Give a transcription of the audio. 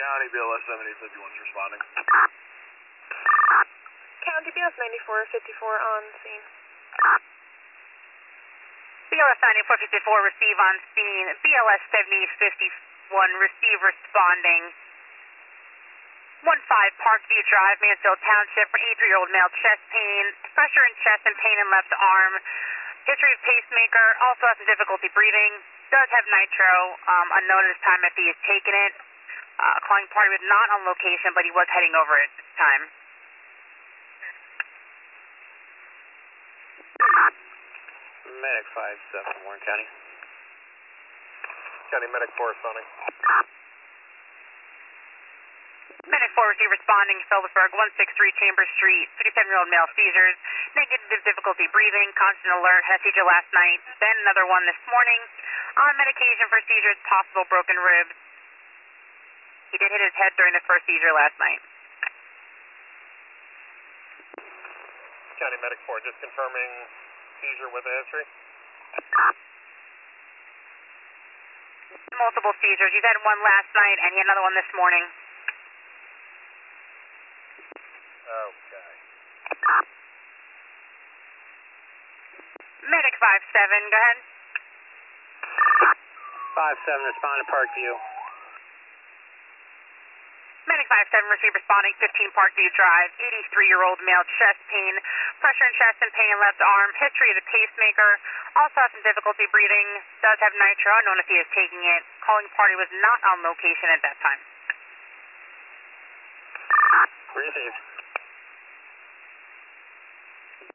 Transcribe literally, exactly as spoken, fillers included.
County, B L S seventy fifty-one is responding. County, B L S ninety-four fifty-four on scene. B L S ninety-four fifty-four, receive on scene. B L S seventy fifty-one, receive responding. one five Parkview Drive, Mansfield Township, for eighty-three-year-old male, chest pain, pressure in chest and pain in left arm. History of pacemaker, also has some difficulty breathing. Does have nitro, um, unknown at this time if he has taken it. Uh, calling party was not on location, but he was heading over at this time. Medic five seven, Warren County. County Medic four responding. Medic four receive responding, Phillipsburg, one sixty-three Chambers Street, fifty-seven-year-old male, seizures, negative difficulty breathing, constant alert, had a seizure last night, then another one this morning. On medication for seizures, possible broken ribs. He did hit his head during the first seizure last night. County Medic four, just confirming seizure with a history. Multiple seizures. He's had one last night, and he had another one this morning. Okay. Medic five seven, go ahead. five seven, respond to Parkview. Medic five seven, receive responding, fifteen Parkview Drive, eighty-three-year-old male, chest pain, pressure in chest and pain in left arm, history of the pacemaker, also has some difficulty breathing, does have nitro, unknown if he is taking it. Calling party was not on location at that time. Received.